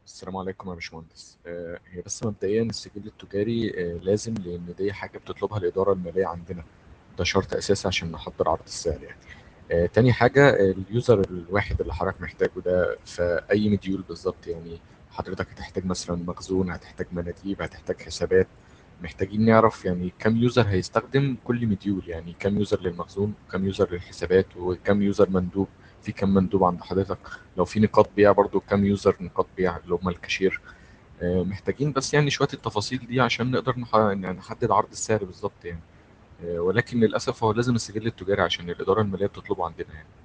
السلام عليكم يا باشمهندس. هي بس مبدئيا السجل التجاري لازم، لان دي حاجه بتطلبها الاداره الماليه عندنا. ده شرط اساسي عشان نحضر عرض السعر يعني. تاني حاجه، اليوزر الواحد اللي حضرتك محتاجه ده في اي مديول بالظبط يعني. حضرتك هتحتاج مثلا مخزون، هتحتاج مناديب، هتحتاج حسابات. محتاجين نعرف يعني كم يوزر هيستخدم كل مديول، يعني كم يوزر للمخزون وكم يوزر للحسابات وكم يوزر مندوب. في كم مندوب عند حضرتك؟ لو في نقاط بيع برضو كم يوزر نقاط بيع اللي هم الكاشير. محتاجين بس يعني شوية التفاصيل دي عشان نقدر يعني نحدد عرض السعر بالظبط يعني. ولكن للأسف هو لازم السجل التجاري عشان الإدارة المالية بتطلبه عندنا يعني.